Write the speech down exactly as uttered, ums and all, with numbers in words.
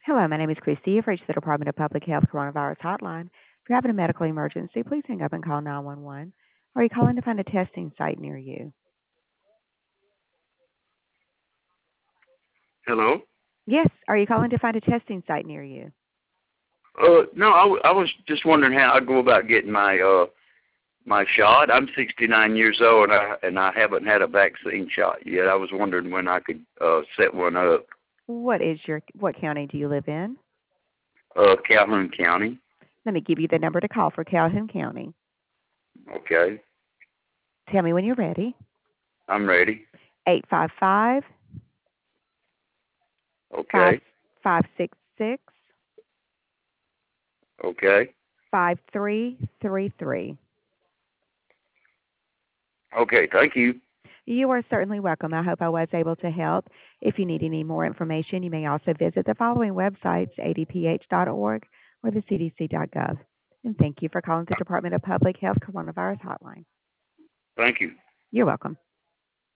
Hello, my name is Christy. You've reached the Department of Public Health Coronavirus Hotline. If you're having a medical emergency, please hang up and call nine one one. Are you calling to find a testing site near you? Hello? Yes, are you calling to find a testing site near you? Uh, no, I, w- I was just wondering how I go about getting my uh my shot. I'm sixty-nine years old, and I and I haven't had a vaccine shot yet. I was wondering when I could uh set one up. What is your what county do you live in? Uh, Calhoun County. Let me give you the number to call for Calhoun County. Okay, Tell me when you're ready. I'm ready. Eight five five five Okay, five six six okay, five three three three. okay. Thank you. You are certainly welcome. I hope I was able to help. If you need any more information, you may also visit the following websites, a d p h dot org or the c d c dot gov. And thank you for calling the Department of Public Health Coronavirus Hotline. Thank you. You're welcome.